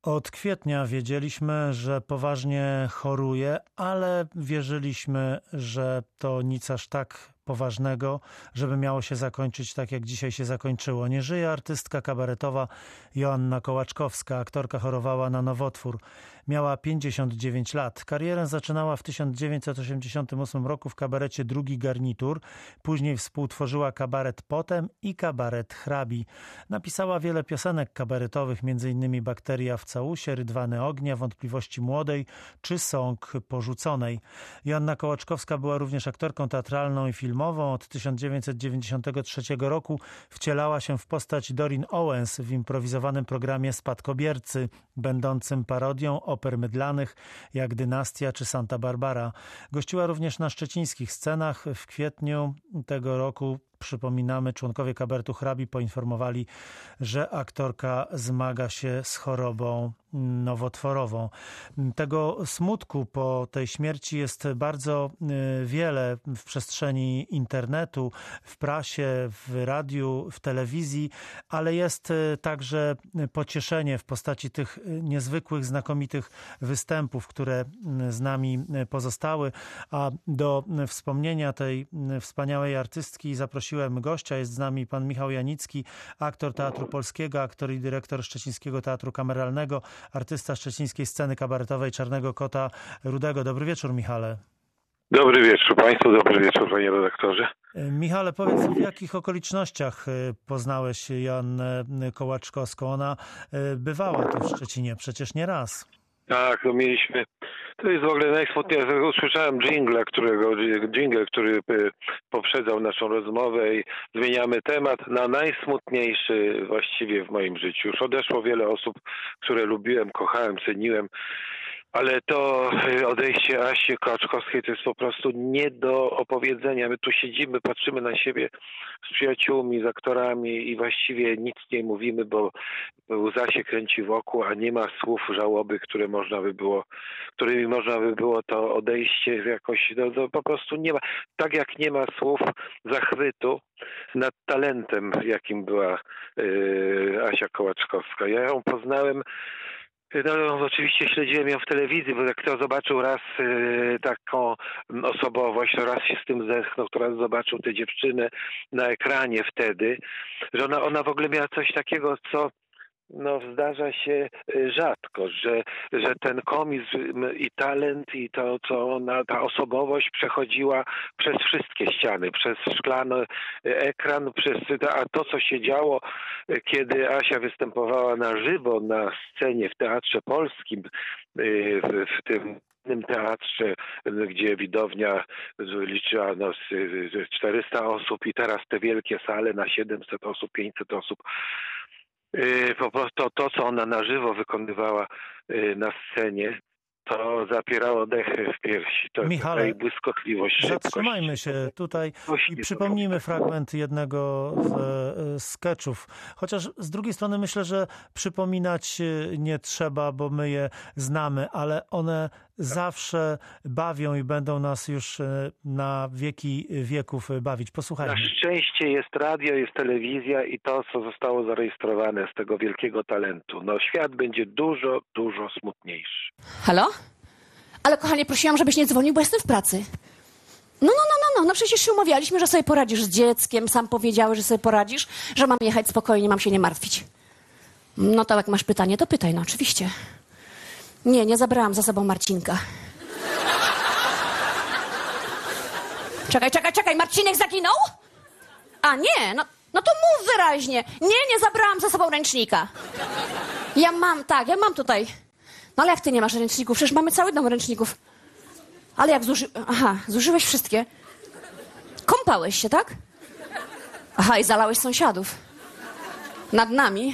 Od kwietnia wiedzieliśmy, że poważnie choruje, ale wierzyliśmy, że to nic aż tak poważnego, żeby miało się zakończyć tak, jak dzisiaj się zakończyło. Nie żyje artystka kabaretowa Joanna Kołaczkowska. Aktorka chorowała na nowotwór. Miała 59 lat. Karierę zaczynała w 1988 roku w kabarecie Drugi Garnitur. Później współtworzyła kabaret Potem i kabaret Hrabi. Napisała wiele piosenek kabaretowych, m.in. Bakteria w całusie, Rydwany ognia, Wątpliwości młodej czy Sąg porzuconej. Joanna Kołaczkowska była również aktorką teatralną i filmową. Od 1993 roku wcielała się w postać Doreen Owens w improwizowanym programie Spadkobiercy, będącym parodią oper mydlanych jak Dynastia czy Santa Barbara. Gościła również na szczecińskich scenach. W kwietniu tego roku, przypominamy, członkowie kabaretu Hrabi poinformowali, że aktorka zmaga się z chorobą nowotworową. Tego smutku po tej śmierci jest bardzo wiele w przestrzeni internetu, w prasie, w radiu, w telewizji, ale jest także pocieszenie w postaci tych niezwykłych, znakomitych występów, które z nami pozostały. A do wspomnienia tej wspaniałej artystki zaprosiłem gościa. Jest z nami pan Michał Janicki, aktor Teatru Polskiego, aktor i dyrektor Szczecińskiego Teatru Kameralnego, artysta szczecińskiej sceny kabaretowej Czarnego Kota Rudego. Dobry wieczór, Michale. Dobry wieczór Państwu, dobry wieczór Panie redaktorze. Michale, powiedz, w jakich okolicznościach poznałeś Joannę Kołaczkowską? Ona bywała tu w Szczecinie przecież nie raz. Tak, to mieliśmy. To jest w ogóle najsmutniejsze. Usłyszałem dżingle, który poprzedzał naszą rozmowę i zmieniamy temat na najsmutniejszy właściwie w moim życiu. Już odeszło wiele osób, które lubiłem, kochałem, ceniłem. Ale to odejście Asi Kołaczkowskiej to jest po prostu nie do opowiedzenia. My tu siedzimy, patrzymy na siebie z przyjaciółmi, z aktorami i właściwie nic nie mówimy, bo łza się kręci wokół, a nie ma słów żałoby, którymi można by było to odejście jakoś, po prostu nie ma. Tak jak nie ma słów zachwytu nad talentem, jakim była Asia Kołaczkowska. Ja ją poznałem. No, oczywiście śledziłem ją w telewizji, bo jak kto zobaczył raz taką osobowość, to raz się z tym zeschnął, to raz zobaczył tę dziewczynę na ekranie wtedy, że ona w ogóle miała coś takiego, co zdarza się rzadko, że ten komizm i talent i to, co ta osobowość przechodziła przez wszystkie ściany, przez szklany ekran, a to, co się działo, kiedy Asia występowała na żywo na scenie w Teatrze Polskim, w tym teatrze, gdzie widownia liczyła 400 osób i teraz te wielkie sale na 700 osób, 500 osób. Po prostu to, co ona na żywo wykonywała na scenie, to zapierało dechy w piersi. To Michale, błyskotliwość, zatrzymajmy się tutaj i przypomnijmy fragment jednego z skeczów. Chociaż z drugiej strony myślę, że przypominać nie trzeba, bo my je znamy, ale one zawsze bawią i będą nas już na wieki wieków bawić. Posłuchajmy. Na szczęście jest radio, jest telewizja i to, co zostało zarejestrowane z tego wielkiego talentu. Świat będzie dużo, dużo smutniejszy. Halo? Ale kochanie, prosiłam, żebyś nie dzwonił, bo jestem w pracy. No przecież się umawialiśmy, że sobie poradzisz z dzieckiem. Sam powiedziałeś, że sobie poradzisz, że mam jechać spokojnie, mam się nie martwić. No to jak masz pytanie, to pytaj, oczywiście. Nie zabrałam za sobą Marcinka. Czekaj, Marcinek zaginął? A nie, no to mów wyraźnie. Nie zabrałam za sobą ręcznika. Ja mam tutaj. No ale jak ty nie masz ręczników? Przecież mamy cały dom ręczników. Ale jak zużyłeś wszystkie? Kąpałeś się, tak? Aha, i zalałeś sąsiadów. Nad nami.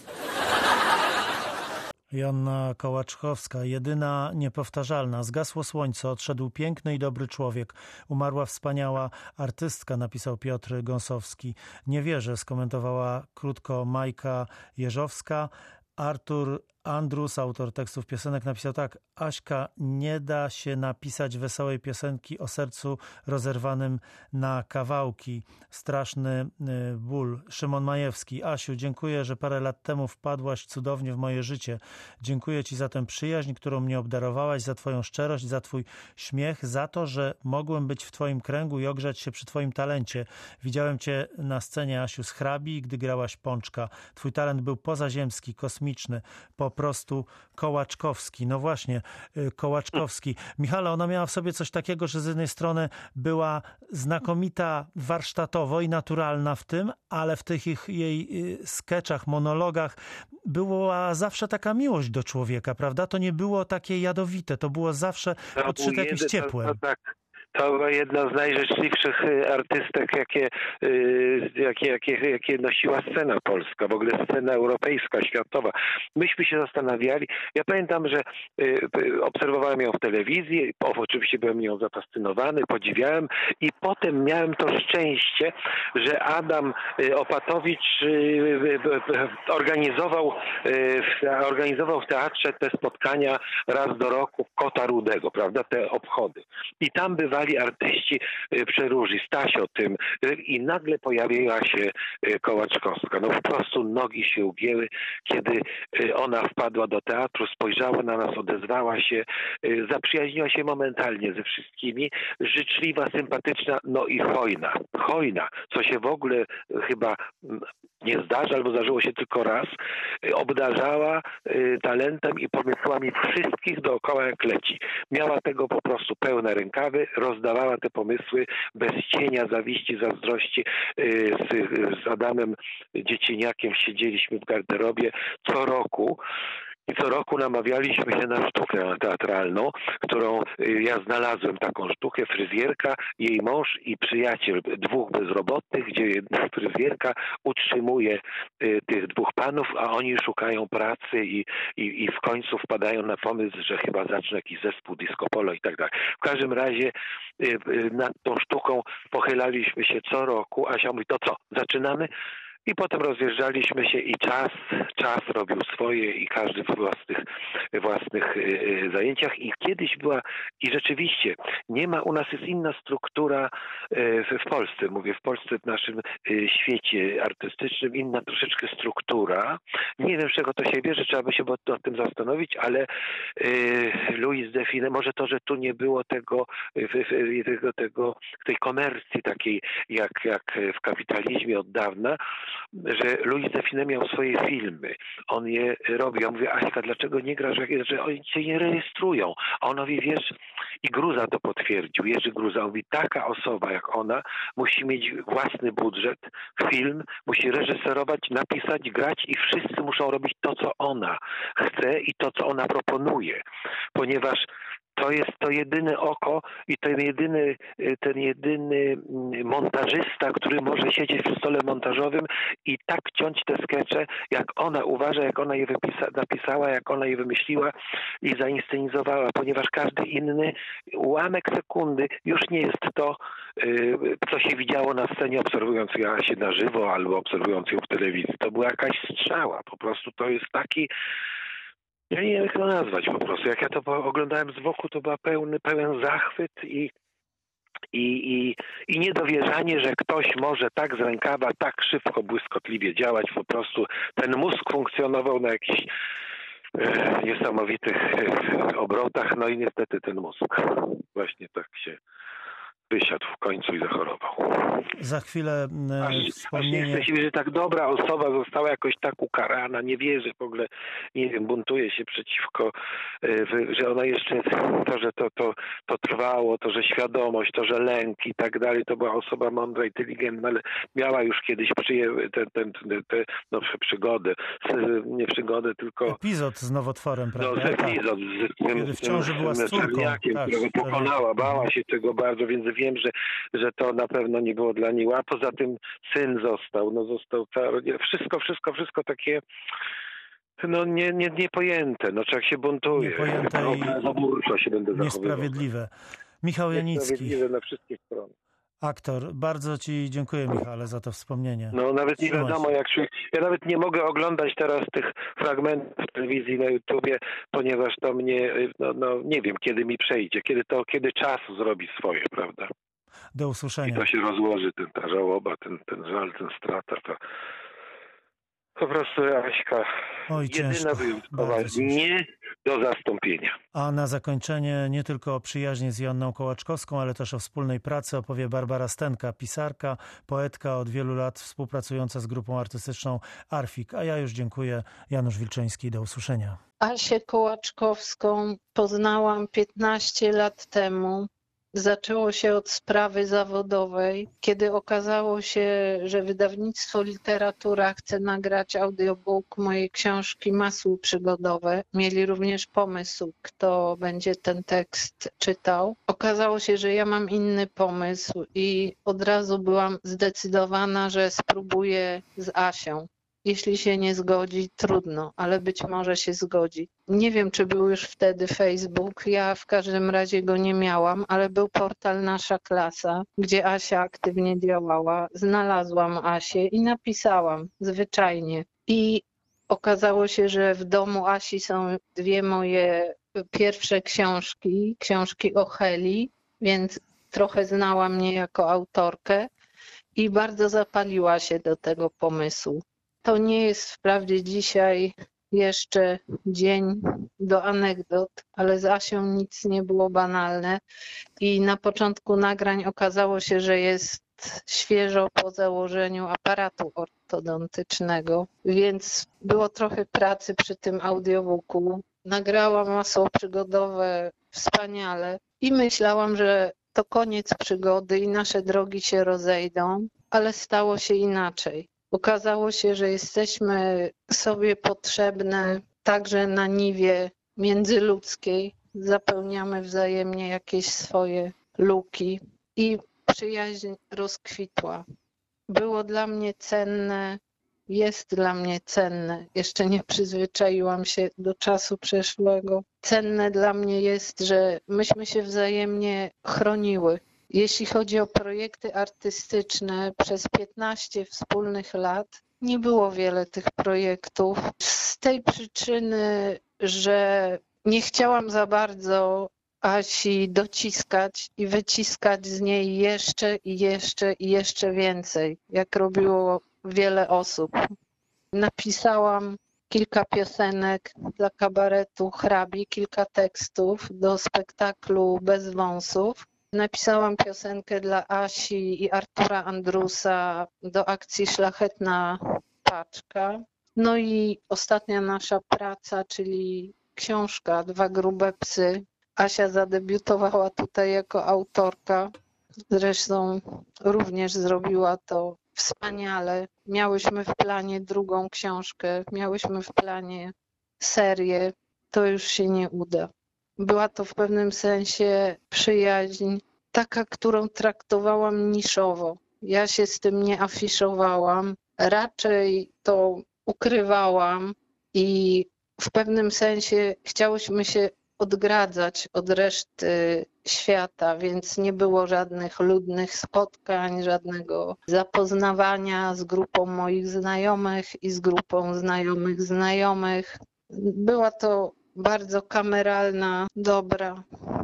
Joanna Kołaczkowska, jedyna, niepowtarzalna. Zgasło słońce, odszedł piękny i dobry człowiek. Umarła wspaniała artystka, napisał Piotr Gąsowski. Nie wierzę, skomentowała krótko Majka Jeżowska. Artur Andrus, autor tekstów piosenek, napisał tak: Aśka, nie da się napisać wesołej piosenki o sercu rozerwanym na kawałki. Straszny ból. Szymon Majewski. Asiu, dziękuję, że parę lat temu wpadłaś cudownie w moje życie. Dziękuję ci za tę przyjaźń, którą mnie obdarowałaś, za twoją szczerość, za twój śmiech, za to, że mogłem być w twoim kręgu i ogrzać się przy twoim talencie. Widziałem cię na scenie, Asiu, z Hrabi, gdy grałaś Pączka. Twój talent był pozaziemski, kosmiczny, po prostu kołaczkowski. No właśnie, kołaczkowski. Michale, ona miała w sobie coś takiego, że z jednej strony była znakomita warsztatowo i naturalna w tym, ale w tych jej skeczach, monologach była zawsze taka miłość do człowieka, prawda? To nie było takie jadowite, to było zawsze podszyte jakimś ciepłem. To była jedna z najżyczliwszych artystek, jakie nosiła scena polska, w ogóle scena europejska, światowa. Myśmy się zastanawiali. Ja pamiętam, że obserwowałem ją w telewizji, oczywiście byłem nią zafascynowany, podziwiałem i potem miałem to szczęście, że Adam Opatowicz organizował w teatrze te spotkania raz do roku Kota Rudego, prawda, te obchody. I tam bywali artyści przeróżni, Stasio tym i nagle pojawiła się Kołaczkowska. No po prostu nogi się ugięły, kiedy ona wpadła do teatru, spojrzała na nas, odezwała się, zaprzyjaźniła się momentalnie ze wszystkimi, życzliwa, sympatyczna, no i hojna. Hojna, co się w ogóle chyba nie zdarza, albo zdarzyło się tylko raz, obdarzała talentem i pomysłami wszystkich dookoła jak leci. Miała tego po prostu pełne rękawy, rozdawała te pomysły bez cienia zawiści, zazdrości. Z Adamem Dziecieniakiem siedzieliśmy w garderobie co roku. I co roku namawialiśmy się na sztukę teatralną, którą ja znalazłem, taką sztukę, fryzjerka, jej mąż i przyjaciel, dwóch bezrobotnych, gdzie jedna fryzjerka utrzymuje tych dwóch panów, a oni szukają pracy i w końcu wpadają na pomysł, że chyba zacznę jakiś zespół disco polo i tak dalej. W każdym razie nad tą sztuką pochylaliśmy się co roku. Asia mówi, to co, zaczynamy? I potem rozjeżdżaliśmy się i czas robił swoje i każdy w własnych zajęciach. I kiedyś była, i rzeczywiście nie ma, u nas jest inna struktura w Polsce, mówię w Polsce, w naszym świecie artystycznym, inna troszeczkę struktura. Nie wiem, z czego to się bierze, trzeba by się nad tym zastanowić, ale Louis Define, może to, że tu nie było tej komercji takiej jak w kapitalizmie od dawna, że Louis Define miał swoje filmy. On je robił. Ja mówię, Aśka, dlaczego nie grasz? Że oni cię nie rejestrują. A on mówi, wiesz, i Gruza to potwierdził. Jerzy Gruza mówi, taka osoba jak ona musi mieć własny budżet, film, musi reżyserować, napisać, grać i wszyscy muszą robić to, co ona chce i to, co ona proponuje. Ponieważ to jest to jedyne oko i ten jedyny montażysta, który może siedzieć przy stole montażowym i tak ciąć te skecze, jak ona uważa, jak ona je napisała, jak ona je wymyśliła i zainscenizowała, ponieważ każdy inny ułamek sekundy już nie jest to, co się widziało na scenie, obserwując się na żywo albo obserwując ją w telewizji. To była jakaś strzała. Po prostu to jest taki... Ja nie wiem, jak to nazwać po prostu. Jak ja to oglądałem z boku, to był pełen zachwyt i niedowierzanie, że ktoś może tak z rękawa, tak szybko, błyskotliwie działać. Po prostu ten mózg funkcjonował na jakichś niesamowitych obrotach. No i niestety ten mózg właśnie tak się wysiadł w końcu i zachorował. Za chwilę wspomnienie... Nie chcę się wierzyć, że tak dobra osoba została jakoś tak ukarana, nie wierzę w ogóle, nie wiem, buntuje się przeciwko, że ona jeszcze, to, że to trwało, to, że świadomość, to, że lęk i tak dalej, to była osoba mądra, inteligentna, ale miała już kiedyś przygodę, nie przygodę, tylko... Epizod z nowotworem, prawda? No, epizod z ciąży była z córką, którego pokonała, bała się tego bardzo, więc wiem, że to na pewno nie było dla niej. A poza tym syn został wszystko takie niepojęte. No człowiek się buntuje. Niepojęte zaburczo się będę zachowywał. Niesprawiedliwe. Michał Janicki. Niesprawiedliwe na wszystkich stronach. Aktor. Bardzo ci dziękuję, Michale, za to wspomnienie. No nawet nie Trzymaj wiadomo się. jak się... Ja nawet nie mogę oglądać teraz tych fragmentów telewizji na YouTubie, ponieważ to mnie, nie wiem kiedy mi przejdzie, kiedy czas zrobi swoje, prawda? Do I usłyszenia. to się rozłoży, ta żałoba, ten żal, ten strata, ta... Po prostu Aśka, Oj, jedyna ciężko. wyjątkowa, Bardzo ciężko. nie do zastąpienia. A na zakończenie nie tylko o przyjaźni z Joanną Kołaczkowską, ale też o wspólnej pracy opowie Barbara Stenka, pisarka, poetka, od wielu lat współpracująca z grupą artystyczną Arfik. A ja już dziękuję. Janusz Wilczyński, do usłyszenia. Asię Kołaczkowską poznałam 15 lat temu. Zaczęło się od sprawy zawodowej, kiedy okazało się, że wydawnictwo Literatura chce nagrać audiobook mojej książki Masło przygodowe. Mieli również pomysł, kto będzie ten tekst czytał. Okazało się, że ja mam inny pomysł i od razu byłam zdecydowana, że spróbuję z Asią. Jeśli się nie zgodzi, trudno, ale być może się zgodzi. Nie wiem, czy był już wtedy Facebook, ja w każdym razie go nie miałam, ale był portal Nasza Klasa, gdzie Asia aktywnie działała. Znalazłam Asię i napisałam zwyczajnie. I okazało się, że w domu Asi są dwie moje pierwsze książki o Heli, więc trochę znała mnie jako autorkę i bardzo zapaliła się do tego pomysłu. To nie jest wprawdzie dzisiaj jeszcze dzień do anegdot, ale z Asią nic nie było banalne i na początku nagrań okazało się, że jest świeżo po założeniu aparatu ortodontycznego, więc było trochę pracy przy tym audiobooku. Nagrałam Masło przygodowe wspaniale i myślałam, że to koniec przygody i nasze drogi się rozejdą, ale stało się inaczej. Okazało się, że jesteśmy sobie potrzebne także na niwie międzyludzkiej. Zapełniamy wzajemnie jakieś swoje luki i przyjaźń rozkwitła. Było dla mnie cenne, jest dla mnie cenne. Jeszcze nie przyzwyczaiłam się do czasu przeszłego. Cenne dla mnie jest, że myśmy się wzajemnie chroniły. Jeśli chodzi o projekty artystyczne, przez 15 wspólnych lat nie było wiele tych projektów. Z tej przyczyny, że nie chciałam za bardzo Asi dociskać i wyciskać z niej jeszcze i jeszcze i jeszcze więcej, jak robiło wiele osób. Napisałam kilka piosenek dla kabaretu Hrabi, kilka tekstów do spektaklu Bez wąsów. Napisałam piosenkę dla Asi i Artura Andrusa do akcji Szlachetna Paczka. No i ostatnia nasza praca, czyli książka Dwa grube psy. Asia zadebiutowała tutaj jako autorka. Zresztą również zrobiła to wspaniale. Miałyśmy w planie drugą książkę, miałyśmy w planie serię. To już się nie uda. Była to w pewnym sensie przyjaźń, taka, którą traktowałam niszowo. Ja się z tym nie afiszowałam, raczej to ukrywałam i w pewnym sensie chciałyśmy się odgradzać od reszty świata, więc nie było żadnych ludnych spotkań, żadnego zapoznawania z grupą moich znajomych i z grupą znajomych znajomych. Była to bardzo kameralna, dobra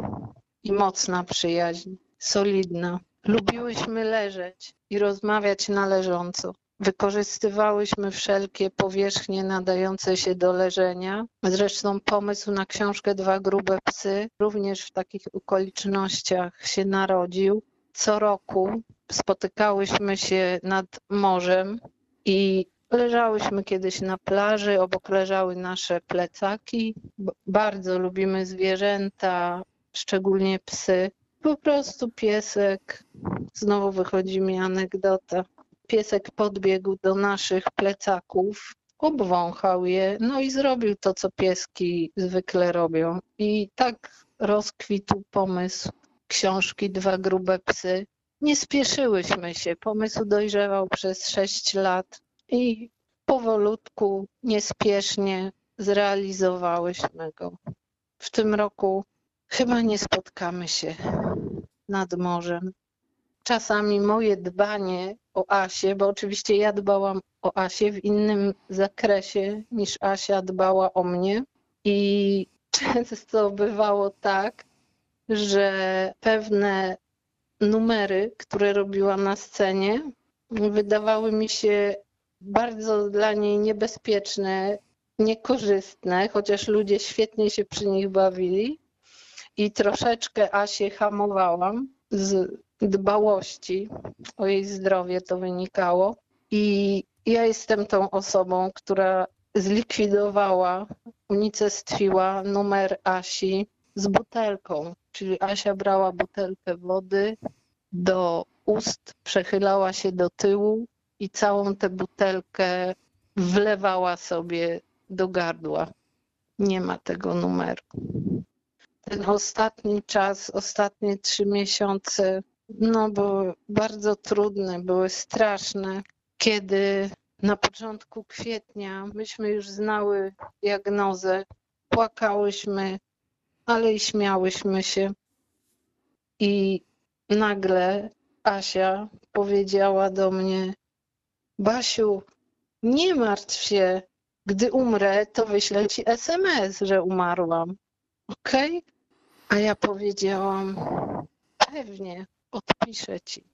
i mocna przyjaźń, solidna. Lubiłyśmy leżeć i rozmawiać na leżąco. Wykorzystywałyśmy wszelkie powierzchnie nadające się do leżenia. Zresztą pomysł na książkę Dwa grube psy również w takich okolicznościach się narodził. Co roku spotykałyśmy się nad morzem i leżałyśmy kiedyś na plaży, obok leżały nasze plecaki. Bardzo lubimy zwierzęta, szczególnie psy. Po prostu piesek, znowu wychodzi mi anegdota. Piesek podbiegł do naszych plecaków, obwąchał je, no i zrobił to, co pieski zwykle robią. I tak rozkwitł pomysł książki Dwa grube psy. Nie spieszyłyśmy się, pomysł dojrzewał przez 6 lat i powolutku, niespiesznie zrealizowałyśmy go. W tym roku chyba nie spotkamy się nad morzem. czasami moje dbanie o Asię, bo oczywiście ja dbałam o Asię w innym zakresie niż Asia dbała o mnie. I często bywało tak, że pewne numery, które robiła na scenie, wydawały mi się bardzo dla niej niebezpieczne, niekorzystne, chociaż ludzie świetnie się przy nich bawili. I troszeczkę Asię hamowałam z dbałości o jej zdrowie to wynikało. I ja jestem tą osobą, która zlikwidowała, unicestwiła numer Asi z butelką. Czyli Asia brała butelkę wody do ust, przechylała się do tyłu i całą tę butelkę wlewała sobie do gardła. Nie ma tego numeru. Ten ostatni czas, ostatnie 3 miesiące, były bardzo trudne, były straszne, kiedy na początku kwietnia myśmy już znały diagnozę, płakałyśmy, ale i śmiałyśmy się. I nagle Asia powiedziała do mnie: Basiu, nie martw się, gdy umrę, to wyślę ci SMS, że umarłam. Okej? A ja powiedziałam: pewnie, odpiszę ci.